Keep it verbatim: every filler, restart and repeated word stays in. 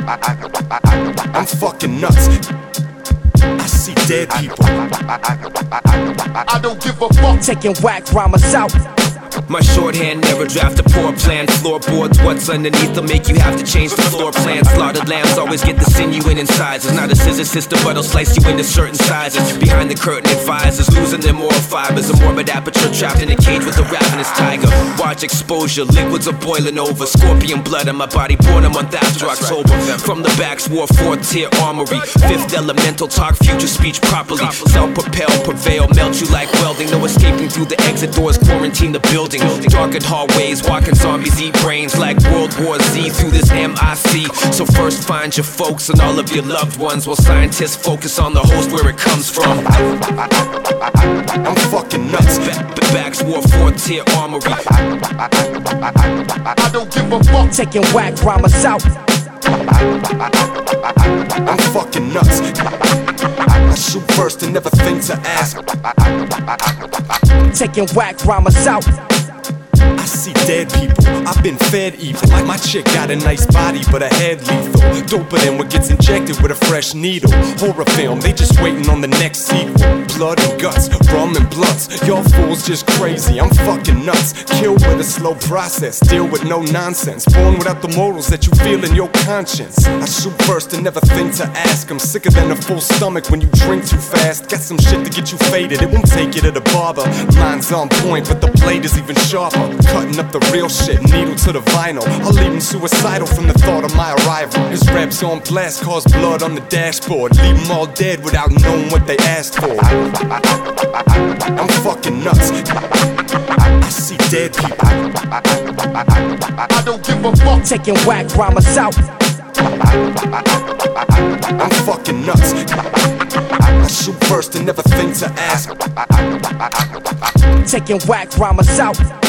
I'm fucking nuts. I see dead people. I don't give a fuck. Taking whack rhymes out. My shorthand never draft a poor plan. Floorboards, what's underneath will make you have to change the floor plan. Slaughtered lambs always get the sinew in incisors. Not a scissor system, but it'll slice you into certain sizes. Behind the curtain advisors, losing their moral fibers. A morbid aperture trapped in a cage with a ravenous tiger. Watch exposure, liquids are boiling over. Scorpion blood on my body, born a month after October. From the backs, war, four-tier armory. Fifth elemental, talk future speech properly. Self-propel, prevail, melt you like welding. No escaping through the exit doors, quarantine the building. Darkened hallways, walking zombies eat brains like World War Z through this M I C. So first find your folks and all of your loved ones, while scientists focus on the host where it comes from. I'm fucking nuts. Back, backs war, four-tier armory. I don't give a fuck. Taking whack rhymes out. I'm fucking nuts. I shoot first and never think to ask. Taking whack rhymes out. I see dead people, I've been fed evil. Like my chick got a nice body, but her head lethal. Doper than what gets injected with a fresh needle. Horror film, they just waiting on the next sequel. Blood and guts, rum and blunts. Y'all fools just crazy, I'm fucking nuts. Kill with a slow process, deal with no nonsense. Born without the morals that you feel in your conscience. I shoot first and never think to ask. I'm sicker than a full stomach when you drink too fast. Got some shit to get you faded, it won't take you to the barber. Mine's on point, but the blade is even sharper. Cutting up the real shit, needle to the vinyl. I'll leave him suicidal from the thought of my arrival. His raps on blast cause blood on the dashboard. Leave them all dead without knowing what they asked for. I'm fucking nuts. I see dead people. I don't give a fuck. Taking whack rhymes out. I'm fucking nuts. I shoot first and never think to ask. Taking whack rhymes out.